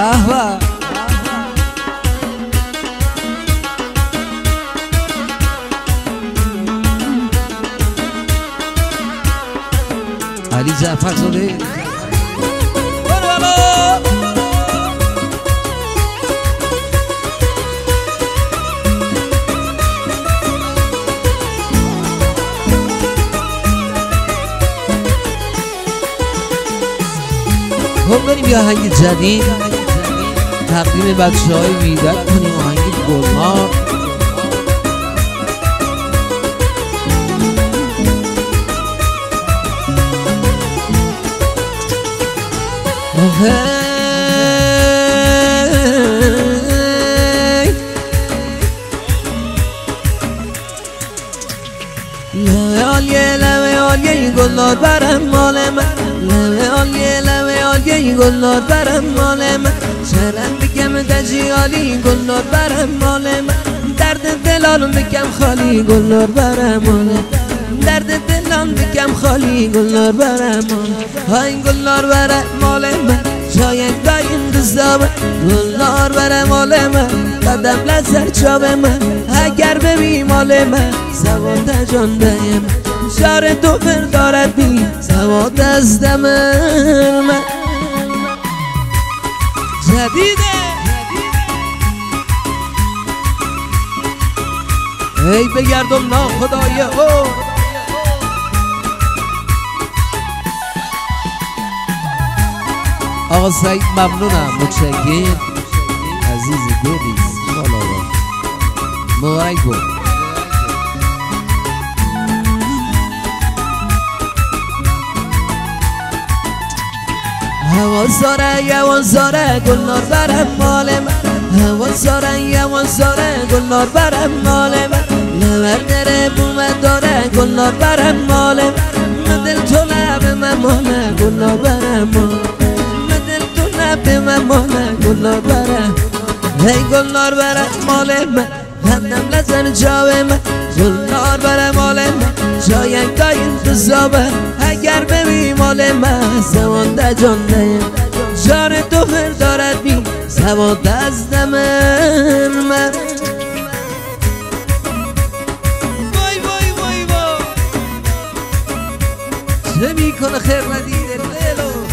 به علی جعفر زاده خب بریم یه آهنگ جدید تقدیم بچه های ویدک کنیم. آهنگ گلنار لمه عالیه گلنار برم مال من، لمه عالیه گلنار برم مال من، شرم بگم دجیالی گلنار برم مال من، درد دلالم بگم خالی گلنار برم مال من، درد دلان بگم خالی گلنار برم مال، های گلنار برم مال من، شاید دایم دزدامه گلنار برم مال من، قدم لزر چاب من، اگر ببی مال من سواد جان دیم شار تو دارد بی سواد از دم من. جدیده ای بگردم ناخدای او آقا سعید ممنونم، متشکرم عزیز دلی مبارک بود. هوازاره گلنار برم مال من، هوازاره گلنار برم مال من، لور دره بومت داره گلنار برم مال من، دل تو لب من مال گلنار برم مال من، دل تو لب من مال گلنار برم، ای گلنار برم مال من، قدم لزن جاوه من، گلنار برم مال من، شاید دایم تو زابه اگر ببی مال من سواد جان دیم جان تو دارد بی سواد از دم من. وای وای وای وای چه میکنه خیر ندیده دلو